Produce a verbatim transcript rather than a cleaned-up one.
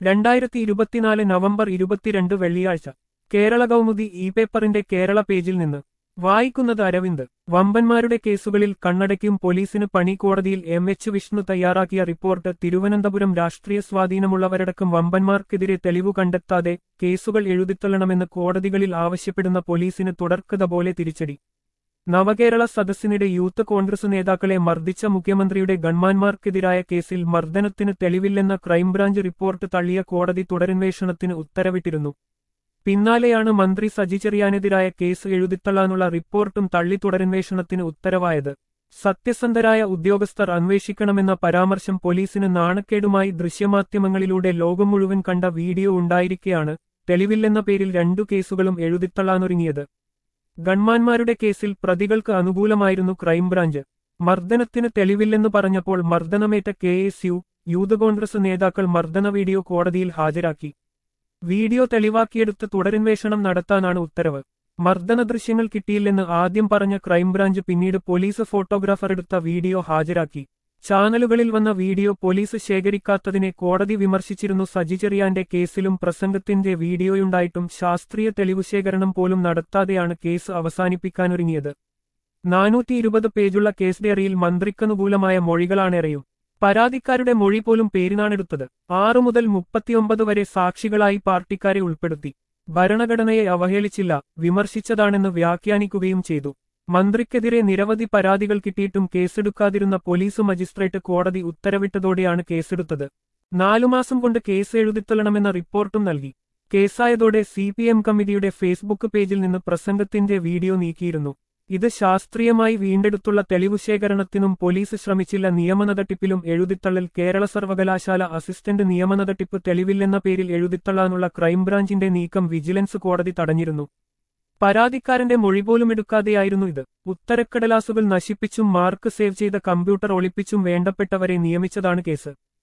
രണ്ടായിരത്തി ഇരുപത്തിനാല് നവംബർ ഇരുപത്തിരണ്ട് വെള്ളിയാഴ്ച കേരള കൗമുദി ഇ പേപ്പറിന്റെ കേരള പേജിൽ നിന്ന് വായിക്കുന്നത് അരവിന്ദ്. വമ്പന്മാരുടെ കേസുകളിൽ കണ്ണടയ്ക്കും പോലീസിന് പണി. കോടതിയിൽ എം എച്ച് വിഷ്ണു തയ്യാറാക്കിയ റിപ്പോർട്ട്. തിരുവനന്തപുരം രാഷ്ട്രീയ സ്വാധീനമുള്ളവരടക്കം വമ്പന്മാർക്കെതിരെ തെളിവു കണ്ടെത്താതെ കേസുകൾ എഴുതിത്തള്ളണമെന്ന് കോടതികളിൽ ആവശ്യപ്പെടുന്ന പോലീസിന് തുടർക്കഥ പോലെ തിരിച്ചടി. നവകേരള സദസ്സിനിടെ യൂത്ത് കോൺഗ്രസ് നേതാക്കളെ മർദ്ദിച്ച മുഖ്യമന്ത്രിയുടെ ഗൺമാന്മാർക്കെതിരായ കേസിൽ മർദ്ദനത്തിന് തെളിവില്ലെന്ന ക്രൈംബ്രാഞ്ച് റിപ്പോർട്ട് തള്ളിയ കോടതി തുടരന്വേഷണത്തിന് ഉത്തരവിട്ടിരുന്നു. പിന്നാലെയാണ് മന്ത്രി സജി ചെറിയാനെതിരായ കേസ് എഴുതിത്തള്ളാനുള്ള റിപ്പോർട്ടും തള്ളി തുടരന്വേഷണത്തിന് ഉത്തരവായത്. സത്യസന്ധരായ ഉദ്യോഗസ്ഥർ അന്വേഷിക്കണമെന്ന പരാമർശം പോലീസിന് നാണക്കേടുമായി ദൃശ്യമാധ്യമങ്ങളിലൂടെ ലോകം മുഴുവൻ കണ്ട വീഡിയോ ഉണ്ടായിരിക്കെയാണ് തെളിവില്ലെന്ന പേരിൽ രണ്ടു കേസുകളും എഴുതിത്തള്ളാനൊരുങ്ങിയത്. ഗൺമാന്മാരുടെ കേസിൽ പ്രതികൾക്ക് അനുകൂലമായിരുന്നു ക്രൈംബ്രാഞ്ച്. മർദ്ദനത്തിന് തെളിവില്ലെന്ന് പറഞ്ഞപ്പോൾ മർദ്ദനമേറ്റ K S U, youth Congress നേതാക്കൾ മർദ്ദന വീഡിയോ കോടതിയിൽ ഹാജരാക്കി. വീഡിയോ തെളിവാക്കിയെടുത്ത് തുടരന്വേഷണം നടത്താനാണ് ഉത്തരവ്. മർദ്ദന ദൃശ്യങ്ങൾ കിട്ടിയില്ലെന്ന് ആദ്യം പറഞ്ഞ ക്രൈംബ്രാഞ്ച് പിന്നീട് പോലീസ് ഫോട്ടോഗ്രാഫർ എടുത്ത വീഡിയോ ഹാജരാക്കി. ചാനലുകളിൽ വന്ന വീഡിയോ പോലീസ് ശേഖരിക്കാത്തതിനെ കോടതി വിമർശിച്ചിരുന്നു. സജി ചെറിയാന്റെ കേസിലും പ്രസംഗത്തിന്റെ വീഡിയോയുണ്ടായിട്ടും ശാസ്ത്രീയ തെളിവുശേഖരണം പോലും നടത്താതെയാണ് കേസ് അവസാനിപ്പിക്കാനൊരുങ്ങിയത്. നാനൂറ്റി ഇരുപത് പേജുള്ള കേസ് ഡയറിയിൽ മന്ത്രിക്കനുകൂലമായ മൊഴികളാണേറെയും. പരാതിക്കാരുടെ മൊഴി പോലും പേരിനാണെടുത്തത്. ആറു മുതൽ മുപ്പത്തിയൊമ്പത് വരെ സാക്ഷികളായി പാർട്ടിക്കാരെ ഉൾപ്പെടുത്തി. ഭരണഘടനയെ അവഹേളിച്ചില്ല, വിമർശിച്ചതാണെന്ന് വ്യാഖ്യാനിക്കുകയും ചെയ്തു. മന്ത്രിക്കെതിരെ നിരവധി പരാതികൾ കിട്ടിയിട്ടും കേസെടുക്കാതിരുന്ന പോലീസ് മജിസ്ട്രേറ്റ് കോടതി ഉത്തരവിട്ടതോടെയാണ് കേസെടുത്തത്. നാലുമാസം കൊണ്ട് കേസ് എഴുതിത്തള്ളണമെന്ന റിപ്പോർട്ടും നൽകി. കേസായതോടെ സി പി എം കമ്മിറ്റിയുടെ ഫേസ്ബുക്ക് പേജിൽ നിന്ന് പ്രസംഗത്തിന്റെ വീഡിയോ നീക്കിയിരുന്നു. ഇത് ശാസ്ത്രീയമായി വീണ്ടെടുത്തുള്ള തെളിവുശേഖരണത്തിനും പോലീസ് ശ്രമിച്ചില്ല. നിയമനതട്ടിപ്പിലും എഴുതിത്തള്ളൽ. കേരള സർവകലാശാല അസിസ്റ്റന്റ് നിയമനതട്ടിപ്പ് തെളിവില്ലെന്ന പേരിൽ എഴുതിത്തള്ളാനുള്ള ക്രൈംബ്രാഞ്ചിന്റെ നീക്കം വിജിലൻസ് കോടതി തടഞ്ഞിരുന്നു. പരാതിക്കാരന്റെ മൊഴി പോലും എടുക്കാതെയായിരുന്നു ഇത്. ഉത്തരക്കടലാസുകൾ നശിപ്പിച്ചും മാർക്ക് സേവ് ചെയ്ത കമ്പ്യൂട്ടർ ഒളിപ്പിച്ചും വേണ്ടപ്പെട്ടവരെ നിയമിച്ചതാണ് കേസ്.